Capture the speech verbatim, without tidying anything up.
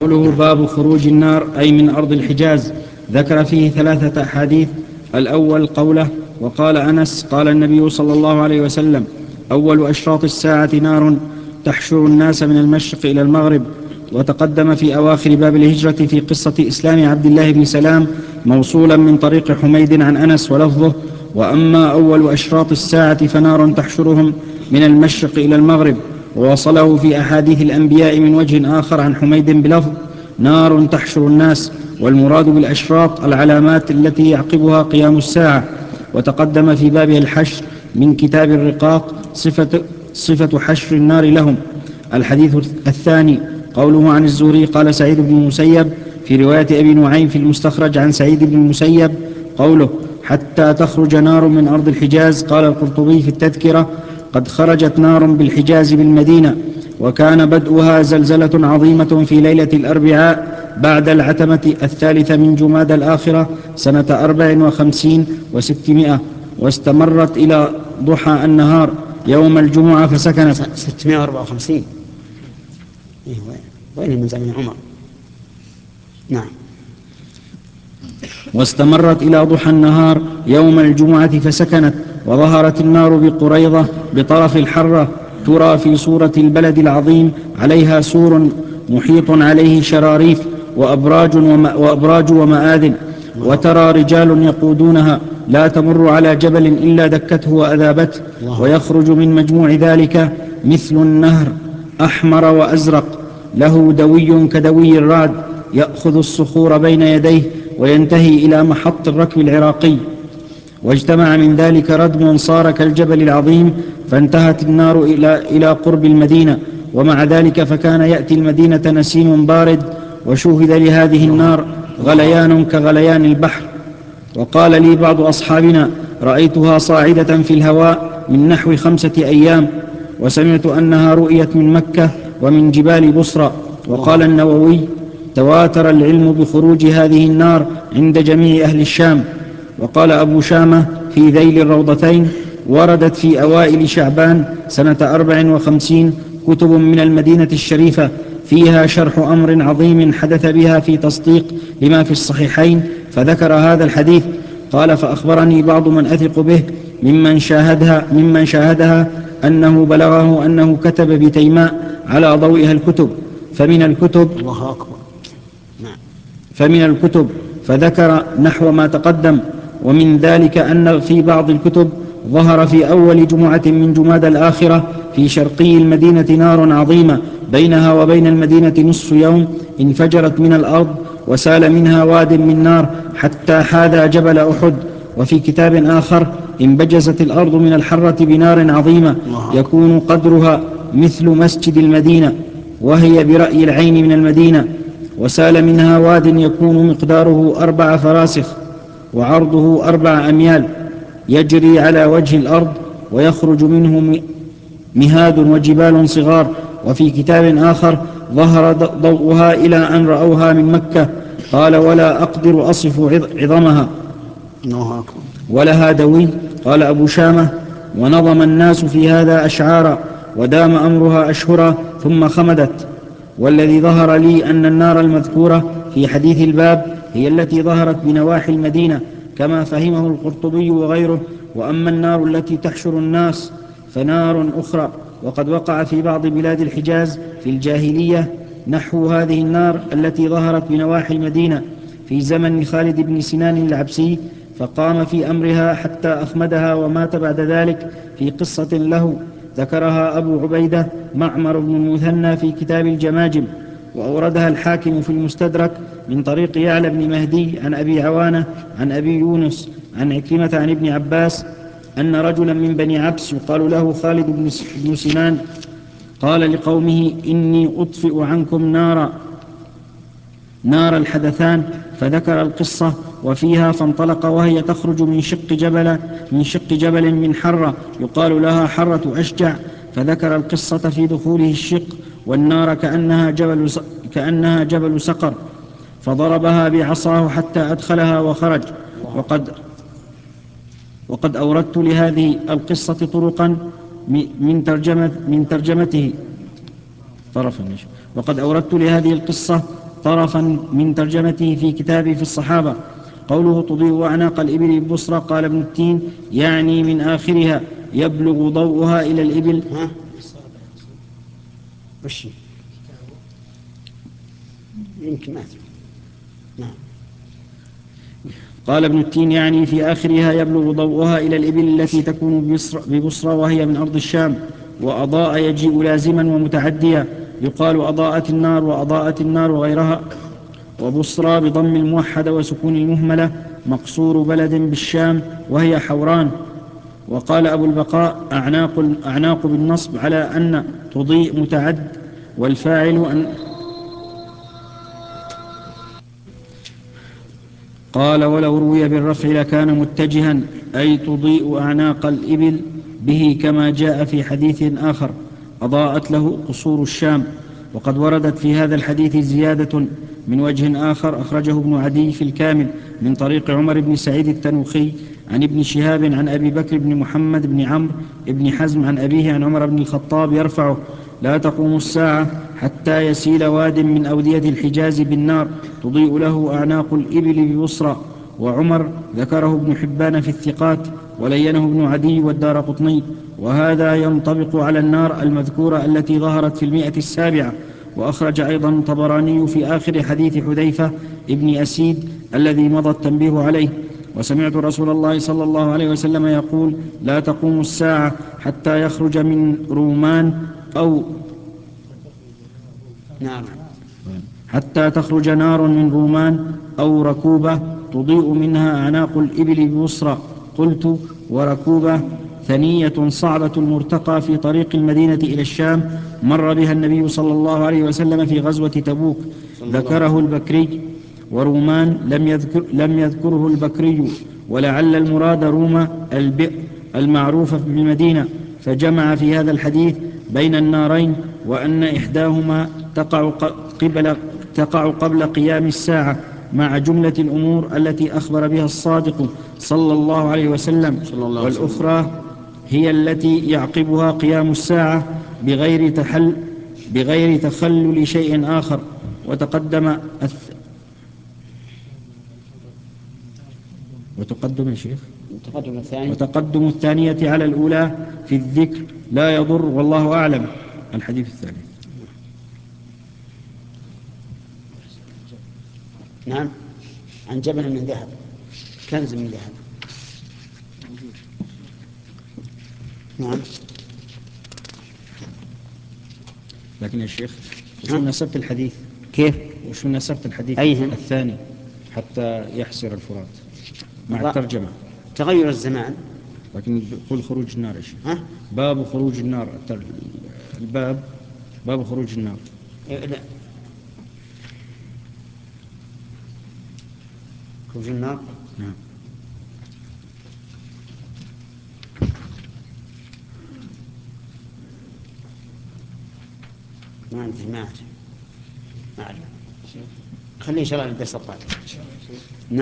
قوله باب خروج النار أي من أرض الحجاز. ذكر فيه ثلاثة أحاديث. الأول قوله: وقال أنس قال النبي صلى الله عليه وسلم: أول أشراط الساعة نار تحشر الناس من المشرق إلى المغرب. وتقدم في أواخر باب الهجرة في قصة إسلام عبد الله بن سلام موصولا من طريق حميد عن أنس ولفظه: وأما أول أشراط الساعة فنار تحشرهم من المشرق إلى المغرب. ووصله في أحاديث الأنبياء من وجه آخر عن حميد بلفظ: نار تحشر الناس، والمراد بالأشراط العلامات التي يعقبها قيام الساعة. وتقدم في باب الحشر من كتاب الرقاق صفة, صفة حشر النار لهم. الحديث الثاني قوله عن الزهري قال سعيد بن المسيب في رواية أبي نعيم في المستخرج عن سعيد بن المسيب قوله: حتى تخرج نار من أرض الحجاز. قال القرطبي في التذكرة: قد خرجت نار بالحجاز بالمدينة، وكان بدءها زلزلة عظيمة في ليلة الأربعاء بعد العتمة الثالثة من جماد الآخرة سنة أربع وخمسين وستمائة، واستمرت إلى ضحى النهار يوم الجمعة فسكنت. ستمائة وأربعة وخمسين وين من زمن عمر؟ نعم. واستمرت إلى ضحى النهار يوم الجمعة فسكنت. وظهرت النار بقريضة بطرف الحرة ترى في صورة البلد العظيم، عليها سور محيط عليه شراريف وأبراج, وما وأبراج ومآذن، وترى رجال يقودونها لا تمر على جبل إلا دكته وأذابته. ويخرج من مجموع ذلك مثل النهر أحمر وأزرق له دوي كدوي الرعد يأخذ الصخور بين يديه وينتهي إلى محط الركب العراقي. واجتمع من ذلك ردم صار كالجبل العظيم، فانتهت النار إلى, إلى قرب المدينة. ومع ذلك فكان يأتي المدينة نسيم بارد، وشوهد لهذه النار غليان كغليان البحر. وقال لي بعض أصحابنا: رأيتها صاعدة في الهواء من نحو خمسة أيام، وسمعت أنها رؤيت من مكة ومن جبال بصرى. وقال النووي: تواتر العلم بخروج هذه النار عند جميع أهل الشام. وقال أبو شامة في ذيل الروضتين: وردت في أوائل شعبان سنة أربع وخمسين كتب من المدينة الشريفة فيها شرح أمر عظيم حدث بها في تصديق لما في الصحيحين، فذكر هذا الحديث. قال: فأخبرني بعض من أثق به ممن شاهدها, ممن شاهدها أنه بلغه أنه كتب بتيماء على ضوئها الكتب. فمن الكتب الله أكبر. نعم. فمن الكتب فذكر نحو ما تقدم. ومن ذلك أن في بعض الكتب ظهر في أول جمعة من جماد الآخرة في شرقي المدينة نار عظيمة بينها وبين المدينة نصف يوم، انفجرت من الأرض وسال منها واد من نار حتى حاذى جبل أحد. وفي كتاب آخر: انبجزت الأرض من الحرة بنار عظيمة يكون قدرها مثل مسجد المدينة، وهي برأي العين من المدينة، وسال منها واد يكون مقداره أربع فراسخ وعرضه أربع أميال يجري على وجه الأرض، ويخرج منه مهاد وجبال صغار. وفي كتاب آخر: ظهر ضوءها إلى أن رأوها من مكة. قال: ولا أقدر أصف عظمها ولها دوي. قال أبو شامة: ونظم الناس في هذا أشعارا، ودام أمرها أشهرا ثم خمدت. والذي ظهر لي أن النار المذكورة في حديث الباب هي التي ظهرت بنواحي المدينة كما فهمه القرطبي وغيره. وأما النار التي تحشر الناس فنار أخرى. وقد وقع في بعض بلاد الحجاز في الجاهلية نحو هذه النار التي ظهرت بنواحي المدينة في زمن خالد بن سنان العبسي، فقام في أمرها حتى أخمدها ومات بعد ذلك في قصة له ذكرها أبو عبيدة معمر بن المثنى في كتاب الجماجم، وأوردها الحاكم في المستدرك من طريق يعلى بن مهدي عن أبي عوانة عن أبي يونس عن عكرمة عن ابن عباس أن رجلا من بني عبس يقال له خالد بن سنان قال لقومه: إني أطفئ عنكم نار نار الحدثان، فذكر القصة وفيها: فانطلق وهي تخرج من شق جبل من شق جبل من حرة يقال لها حرة أشجع، فذكر القصة في دخوله الشق والنار كأنها جبل كأنها جبل سقر، فضربها بعصاه حتى أدخلها وخرج. وقد وقد أوردت لهذه القصة طرقا من ترجمة من ترجمته طرفا وقد أوردت لهذه القصة طرفا من ترجمته في كتابه في الصحابة. قوله تضيء أعناق الإبل ببصرى، قال ابن التين يعني من آخرها يبلغ ضوءها إلى الإبل. ها؟ وش يمكن ما نعم. قال ابن التين يعني في آخرها يبلغ ضوءها إلى الإبل التي تكون ببصرى وهي من أرض الشام. وأضاء يجيء لازما ومتعديا، يقال أضاءت النار وأضاءت النار وغيرها. وبصرى بضم الموحدة وسكون المهملة مقصور بلد بالشام وهي حوران. وقال أبو البقاء أعناق, أعناق بالنصب على أن تضيء متعد، والفاعل أن قال ولو روي بالرفع لكان متجها، أي تضيء أعناق الإبل به كما جاء في حديث آخر أضاءت له قصور الشام. وقد وردت في هذا الحديث زيادة من وجه آخر أخرجه ابن عدي في الكامل من طريق عمر بن سعيد التنوخي عن ابن شهاب عن أبي بكر بن محمد بن عمرو بن حزم عن أبيه عن عمر بن الخطاب يرفعه: لا تقوم الساعة حتى يسيل واد من أودية الحجاز بالنار تضيء له أعناق الإبل ببصرى. وعمر ذكره ابن حبان في الثقات ولينه ابن عدي والدارقطني. وهذا ينطبق على النار المذكورة التي ظهرت في المئة السابعة. وأخرج أيضا الطبراني في آخر حديث حذيفة ابن أسيد الذي مضى التنبيه عليه: وسمعت رسول الله صلى الله عليه وسلم يقول: لا تقوم الساعة حتى يخرج من رومان أو نعم حتى تخرج نار من رومان أو ركوبة تضيء منها أعناق الإبل ببصرى. قلت: وركوبة ثنية صعبة المرتقى في طريق المدينة إلى الشام، مر بها النبي صلى الله عليه وسلم في غزوة تبوك، ذكره البكري. ورومان لم, يذكر لم يذكره البكري، ولعل المراد روما البئر المعروفة بالمدينة، فجمع في هذا الحديث بين النارين، وأن إحداهما تقع قبل, تقع قبل قيام الساعة مع جملة الأمور التي أخبر بها الصادق صلى الله عليه وسلم، والأخرى هي التي يعقبها قيام الساعة بغير, تحل بغير تخلل شيء آخر. وتقدم الث... وتقدم يا شيخ تقدم الثاني وتقدم الثانية على الأولى في الذكر لا يضر، والله أعلم. الحديث الثالث. نعم. عن جبل من ذهب، كنز من ذهب. نعم. لكن يا شيخ وش مناسبة الحديث؟ كيف؟ وش مناسبة الحديث أيهم؟ الثاني حتى يحسر الفرات مع الترجمة؟ تغير الزمان. لكن يقول خروج النار يا شيخ. ها؟ باب خروج النار، الباب باب خروج النار. لا، خروج النار. نعم. ما عندي ما أعرف ما أعرف خليه إن شاء الله الدرس القادم.